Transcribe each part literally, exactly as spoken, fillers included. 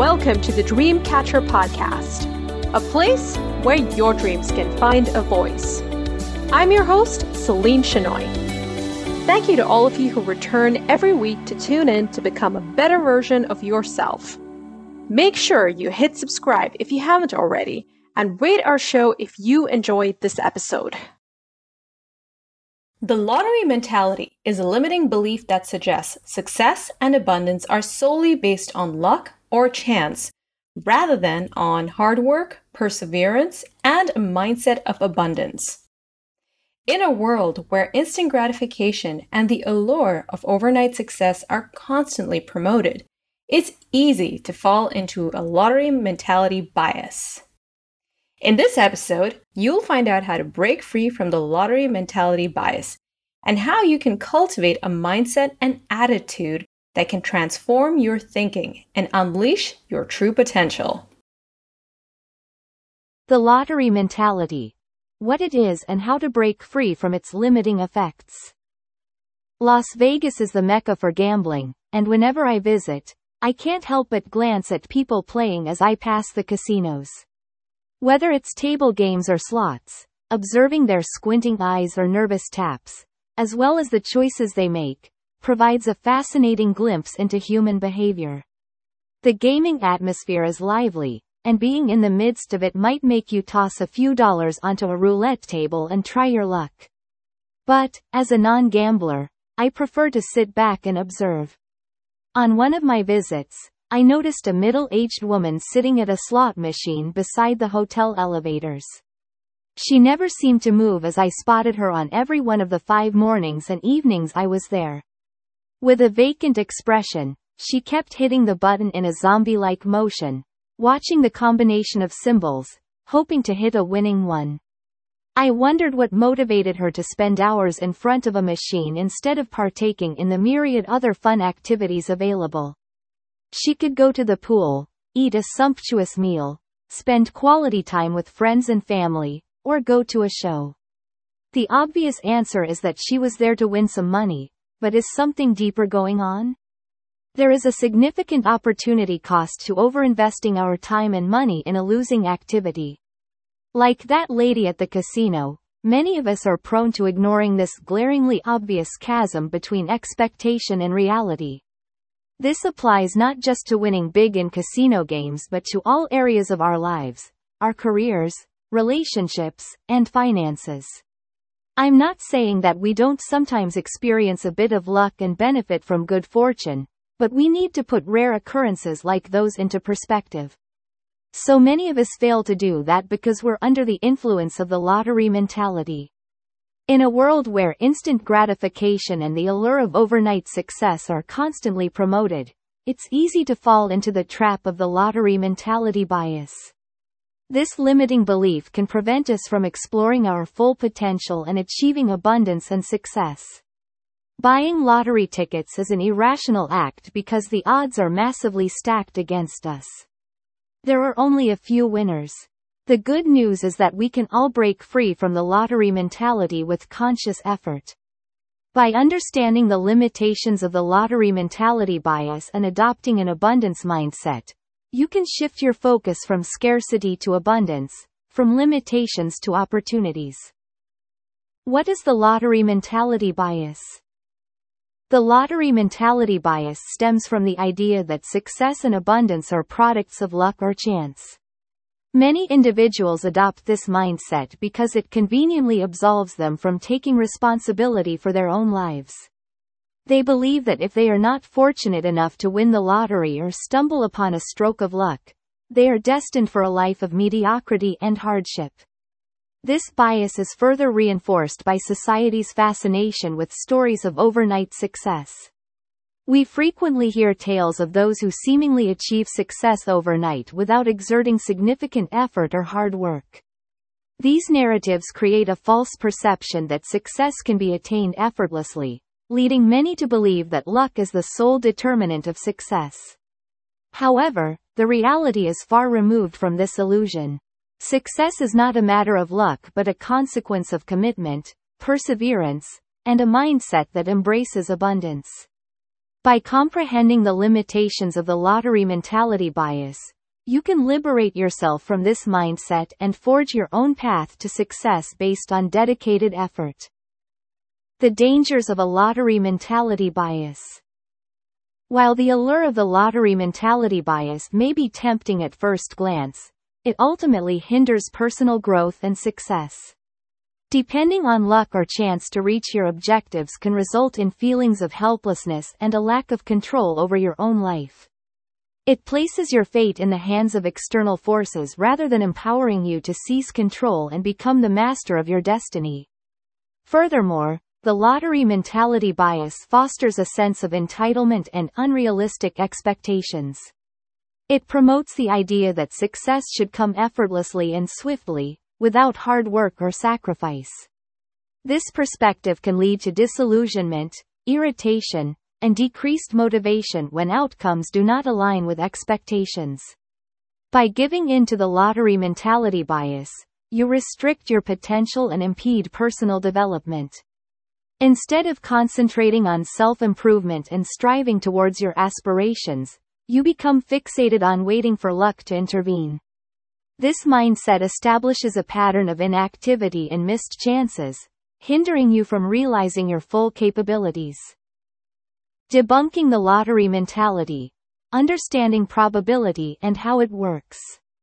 welcome to the Dreamcatcher Podcast, a place where your dreams can find a voice. I'm your host, Celine Chenoy. Thank you to all of you who return every week to tune in to become a better version of yourself. Make sure you hit subscribe if you haven't already, and rate our show if you enjoyed this episode. The lottery mentality is a limiting belief that suggests success and abundance are solely based on luck or chance, rather than on hard work, perseverance, and a mindset of abundance. In a world where instant gratification and the allure of overnight success are constantly promoted, it's easy to fall into a lottery mentality bias. In this episode, you'll find out how to break free from the lottery mentality bias and how you can cultivate a mindset and attitude that can transform your thinking and unleash your true potential. The lottery mentality. What it is and how to break free from its limiting effects. Las Vegas is the mecca for gambling, and whenever I visit, I can't help but glance at people playing as I pass the casinos. Whether it's table games or slots, observing their squinting eyes or nervous taps, as well as the choices they make, provides a fascinating glimpse into human behavior. The gaming atmosphere is lively, and being in the midst of it might make you toss a few dollars onto a roulette table and try your luck. But, as a non-gambler, I prefer to sit back and observe. On one of my visits, I noticed a middle-aged woman sitting at a slot machine beside the hotel elevators. She never seemed to move as I spotted her on every one of the five mornings and evenings I was there. With a vacant expression, she kept hitting the button in a zombie-like motion, watching the combination of symbols, hoping to hit a winning one. I wondered what motivated her to spend hours in front of a machine instead of partaking in the myriad other fun activities available. She could go to the pool, eat a sumptuous meal, spend quality time with friends and family, or go to a show. The obvious answer is that she was there to win some money, but is something deeper going on? There is a significant opportunity cost to overinvesting our time and money in a losing activity. Like that lady at the casino, many of us are prone to ignoring this glaringly obvious chasm between expectation and reality. This applies not just to winning big in casino games but to all areas of our lives, our careers, relationships, and finances. I'm not saying that we don't sometimes experience a bit of luck and benefit from good fortune, but we need to put rare occurrences like those into perspective. So many of us fail to do that because we're under the influence of the lottery mentality. In a world where instant gratification and the allure of overnight success are constantly promoted, it's easy to fall into the trap of the lottery mentality bias. This limiting belief can prevent us from exploring our full potential and achieving abundance and success. Buying lottery tickets is an irrational act because the odds are massively stacked against us. There are only a few winners. The good news is that we can all break free from the lottery mentality with conscious effort. By understanding the limitations of the lottery mentality bias and adopting an abundance mindset, you can shift your focus from scarcity to abundance, from limitations to opportunities. What is the lottery mentality bias? The lottery mentality bias stems from the idea that success and abundance are products of luck or chance. Many individuals adopt this mindset because it conveniently absolves them from taking responsibility for their own lives. They believe that if they are not fortunate enough to win the lottery or stumble upon a stroke of luck, they are destined for a life of mediocrity and hardship. This bias is further reinforced by society's fascination with stories of overnight success. We frequently hear tales of those who seemingly achieve success overnight without exerting significant effort or hard work. These narratives create a false perception that success can be attained effortlessly, leading many to believe that luck is the sole determinant of success. However, the reality is far removed from this illusion. Success is not a matter of luck but a consequence of commitment, perseverance, and a mindset that embraces abundance. By comprehending the limitations of the lottery mentality bias, you can liberate yourself from this mindset and forge your own path to success based on dedicated effort. The dangers of a lottery mentality bias. While the allure of the lottery mentality bias may be tempting at first glance, it ultimately hinders personal growth and success. Depending on luck or chance to reach your objectives can result in feelings of helplessness and a lack of control over your own life. It places your fate in the hands of external forces rather than empowering you to seize control and become the master of your destiny. Furthermore, the lottery mentality bias fosters a sense of entitlement and unrealistic expectations. It promotes the idea that success should come effortlessly and swiftly, without hard work or sacrifice. This perspective can lead to disillusionment, irritation, and decreased motivation when outcomes do not align with expectations. By giving in to the lottery mentality bias, you restrict your potential and impede personal development. Instead of concentrating on self-improvement and striving towards your aspirations, you become fixated on waiting for luck to intervene. This mindset establishes a pattern of inactivity and missed chances, hindering you from realizing your full capabilities. Debunking the lottery mentality. Understanding probability and how it works.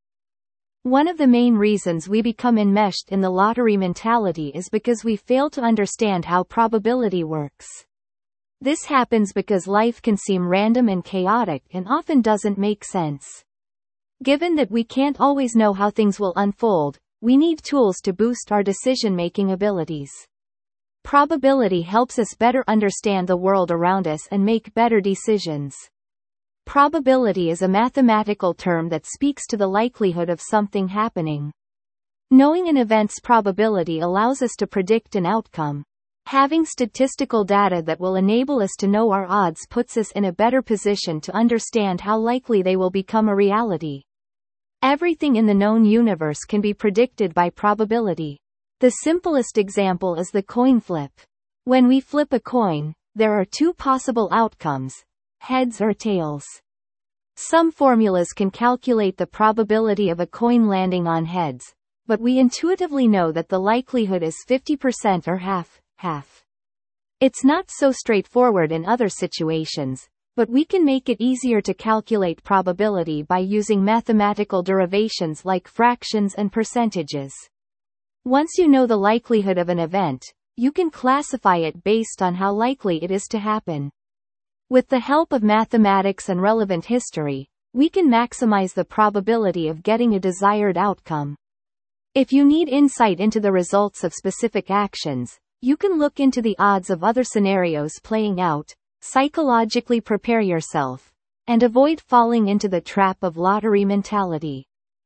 One of the main reasons we become enmeshed in the lottery mentality is because we fail to understand how probability works. This happens because life can seem random and chaotic and often doesn't make sense. Given that we can't always know how things will unfold, we need tools to boost our decision-making abilities. Probability helps us better understand the world around us and make better decisions. Probability is a mathematical term that speaks to the likelihood of something happening. Knowing an event's probability allows us to predict an outcome. Having statistical data that will enable us to know our odds puts us in a better position to understand how likely they will become a reality. Everything in the known universe can be predicted by probability. The simplest example is the coin flip. When we flip a coin, there are two possible outcomes: heads or tails. Some formulas can calculate the probability of a coin landing on heads, but we intuitively know that the likelihood is fifty percent or half, half. It's not so straightforward in other situations, but we can make it easier to calculate probability by using mathematical derivations like fractions and percentages. Once you know the likelihood of an event, you can classify it based on how likely it is to happen. With the help of mathematics and relevant history, we can maximize the probability of getting a desired outcome. If you need insight into the results of specific actions, you can look into the odds of other scenarios playing out, psychologically prepare yourself, and avoid falling into the trap of lottery mentality.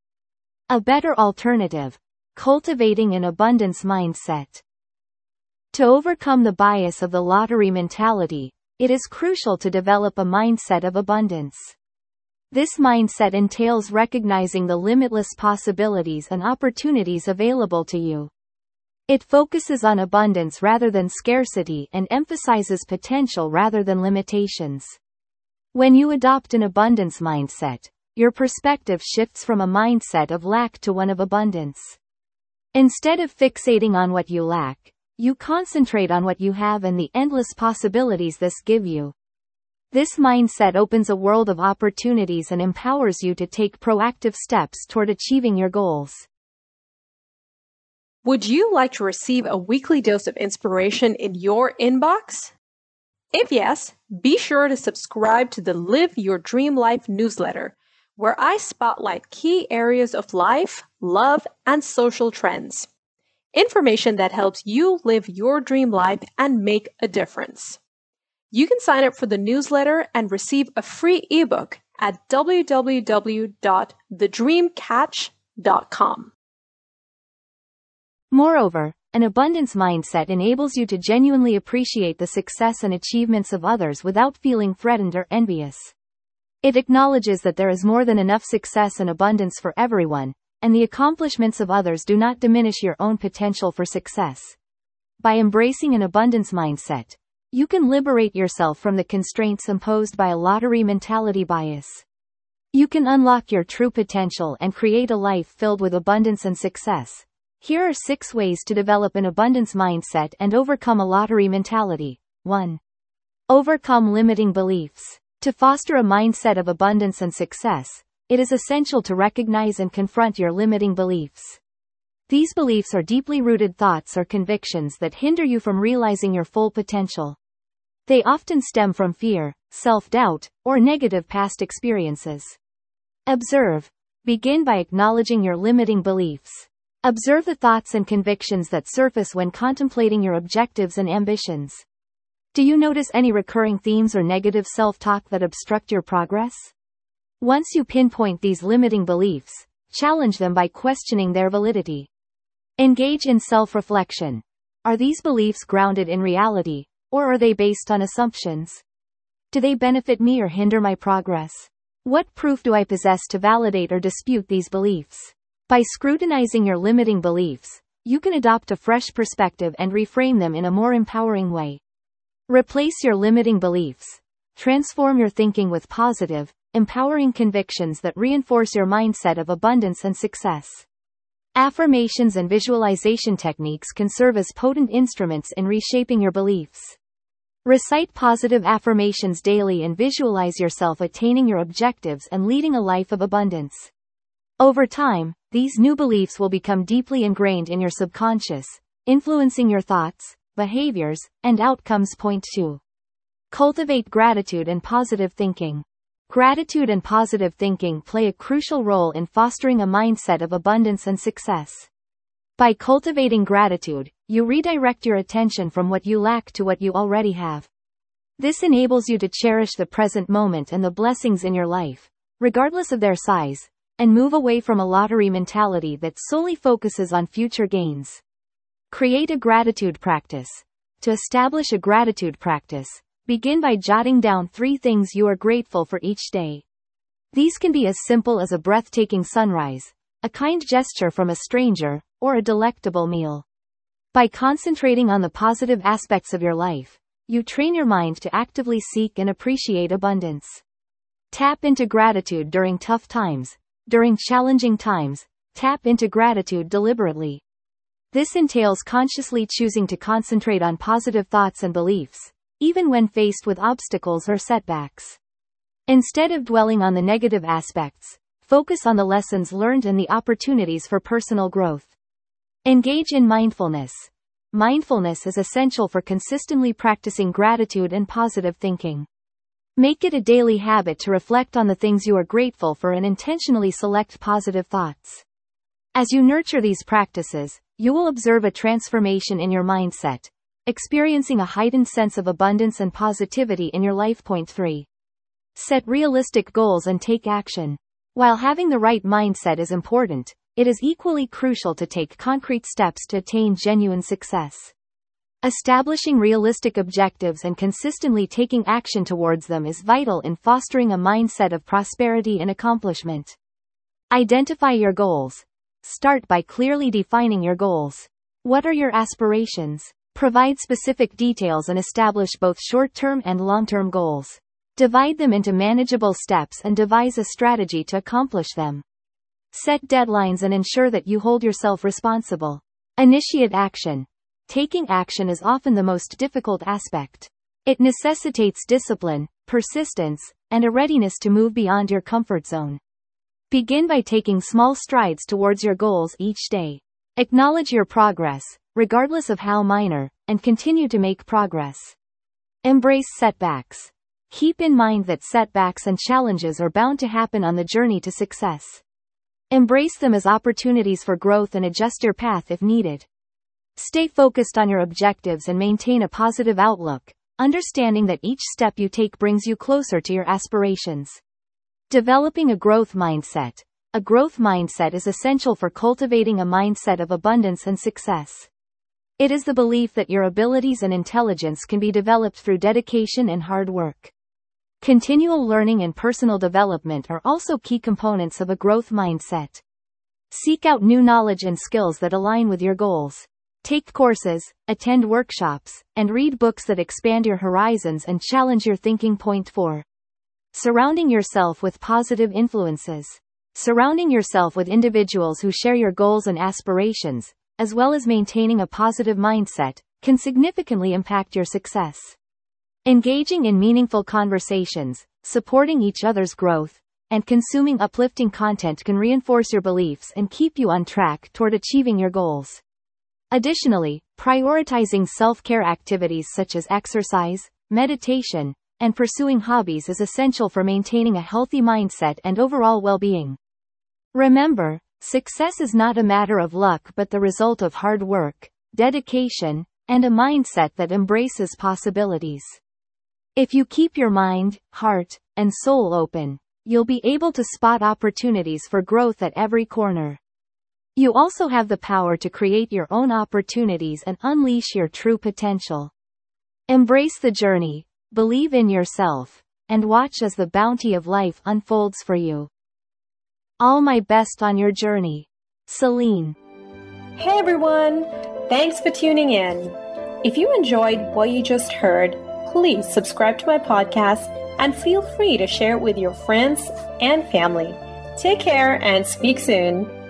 A better alternative: cultivating an abundance mindset. To overcome the bias of the lottery mentality, it is crucial to develop a mindset of abundance. This mindset entails recognizing the limitless possibilities and opportunities available to you. It focuses on abundance rather than scarcity and emphasizes potential rather than limitations. When you adopt an abundance mindset, your perspective shifts from a mindset of lack to one of abundance. Instead of fixating on what you lack, you concentrate on what you have and the endless possibilities this gives you. This mindset opens a world of opportunities and empowers you to take proactive steps toward achieving your goals. Would you like to receive a weekly dose of inspiration in your inbox? If yes, be sure to subscribe to the Live Your Dream Life newsletter, where I spotlight key areas of life, love, and social trends. Information that helps you live your dream life and make a difference. You can sign up for the newsletter and receive a free ebook at w w w dot the dream catch dot com. Moreover, an abundance mindset enables you to genuinely appreciate the success and achievements of others without feeling threatened or envious. It acknowledges that there is more than enough success and abundance for everyone, and the accomplishments of others do not diminish your own potential for success. By embracing an abundance mindset, you can liberate yourself from the constraints imposed by a lottery mentality bias. You can unlock your true potential and create a life filled with abundance and success. Here are six ways to develop an abundance mindset and overcome a lottery mentality. one. Overcome limiting beliefs. To foster a mindset of abundance and success, it is essential to recognize and confront your limiting beliefs. These beliefs are deeply rooted thoughts or convictions that hinder you from realizing your full potential. They often stem from fear, self-doubt, or negative past experiences. Observe. Begin by acknowledging your limiting beliefs. Observe the thoughts and convictions that surface when contemplating your objectives and ambitions. Do you notice any recurring themes or negative self-talk that obstruct your progress? Once you pinpoint these limiting beliefs, challenge them by questioning their validity. Engage in self-reflection. Are these beliefs grounded in reality, or are they based on assumptions? Do they benefit me or hinder my progress? What proof do I possess to validate or dispute these beliefs? By scrutinizing your limiting beliefs, you can adopt a fresh perspective and reframe them in a more empowering way. Replace your limiting beliefs. Transform your thinking with positive, empowering convictions that reinforce your mindset of abundance and success. Affirmations and visualization techniques can serve as potent instruments in reshaping your beliefs. Recite positive affirmations daily and visualize yourself attaining your objectives and leading a life of abundance. Over time, these new beliefs will become deeply ingrained in your subconscious, influencing your thoughts, behaviors, and outcomes. Point two. Cultivate gratitude and positive thinking. Gratitude and positive thinking play a crucial role in fostering a mindset of abundance and success. By cultivating gratitude, you redirect your attention from what you lack to what you already have. This enables you to cherish the present moment and the blessings in your life, regardless of their size, and move away from a lottery mentality that solely focuses on future gains. Create a gratitude practice. To establish a gratitude practice, begin by jotting down three things you are grateful for each day. These can be as simple as a breathtaking sunrise, a kind gesture from a stranger, or a delectable meal. By concentrating on the positive aspects of your life, you train your mind to actively seek and appreciate abundance. Tap into gratitude during tough times. During challenging times, tap into gratitude deliberately. This entails consciously choosing to concentrate on positive thoughts and beliefs, even when faced with obstacles or setbacks. Instead of dwelling on the negative aspects, focus on the lessons learned and the opportunities for personal growth. Engage in mindfulness. Mindfulness is essential for consistently practicing gratitude and positive thinking. Make it a daily habit to reflect on the things you are grateful for and intentionally select positive thoughts. As you nurture these practices, you will observe a transformation in your mindset, experiencing a heightened sense of abundance and positivity in your life. Point three. Set realistic goals and take action. While having the right mindset is important, it is equally crucial to take concrete steps to attain genuine success. Establishing realistic objectives and consistently taking action towards them is vital in fostering a mindset of prosperity and accomplishment. Identify your goals. Start by clearly defining your goals. What are your aspirations? Provide specific details and establish both short-term and long-term goals. Divide them into manageable steps and devise a strategy to accomplish them. Set deadlines and ensure that you hold yourself responsible. Initiate action. Taking action is often the most difficult aspect. It necessitates discipline, persistence, and a readiness to move beyond your comfort zone. Begin by taking small strides towards your goals each day. Acknowledge your progress, regardless of how minor, and continue to make progress. Embrace setbacks. Keep in mind that setbacks and challenges are bound to happen on the journey to success. Embrace them as opportunities for growth and adjust your path if needed. Stay focused on your objectives and maintain a positive outlook, understanding that each step you take brings you closer to your aspirations. Developing a growth mindset. A growth mindset is essential for cultivating a mindset of abundance and success. It is the belief that your abilities and intelligence can be developed through dedication and hard work. Continual learning and personal development are also key components of a growth mindset. Seek out new knowledge and skills that align with your goals. Take courses, attend workshops, and read books that expand your horizons and challenge your thinking. Point four. Surrounding yourself with positive influences. Surrounding yourself with individuals who share your goals and aspirations, as well as maintaining a positive mindset, can significantly impact your success. Engaging in meaningful conversations, supporting each other's growth, and consuming uplifting content can reinforce your beliefs and keep you on track toward achieving your goals. Additionally, prioritizing self-care activities such as exercise, meditation, and pursuing hobbies is essential for maintaining a healthy mindset and overall well-being. Remember, success is not a matter of luck but the result of hard work, dedication, and a mindset that embraces possibilities. If you keep your mind, heart, and soul open, you'll be able to spot opportunities for growth at every corner. You also have the power to create your own opportunities and unleash your true potential. Embrace the journey, believe in yourself, and watch as the bounty of life unfolds for you. All my best on your journey. Celine. Hey everyone! Thanks for tuning in. If you enjoyed what you just heard, please subscribe to my podcast and feel free to share it with your friends and family. Take care and speak soon.